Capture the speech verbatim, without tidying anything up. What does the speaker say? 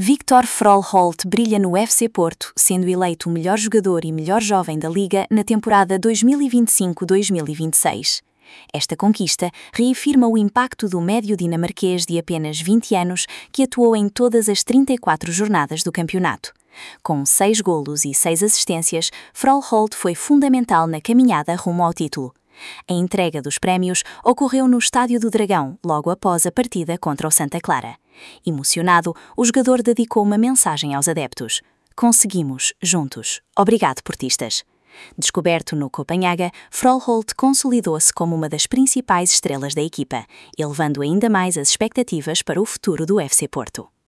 Viktor Frollholt brilha no U F C Porto, sendo eleito o melhor jogador e melhor jovem da Liga na temporada dois mil e vinte e cinco dois mil e vinte e seis. Esta conquista reafirma o impacto do médio dinamarquês de apenas vinte anos que atuou em todas as trinta e quatro jornadas do campeonato. Com seis golos e seis assistências, Frollholt foi fundamental na caminhada rumo ao título. A entrega dos prémios ocorreu no Estádio do Dragão, logo após a partida contra o Santa Clara. Emocionado, o jogador dedicou uma mensagem aos adeptos. Conseguimos, juntos. Obrigado, portistas. Descoberto no Copenhaga, Frollholt consolidou-se como uma das principais estrelas da equipa, elevando ainda mais as expectativas para o futuro do U F C Porto.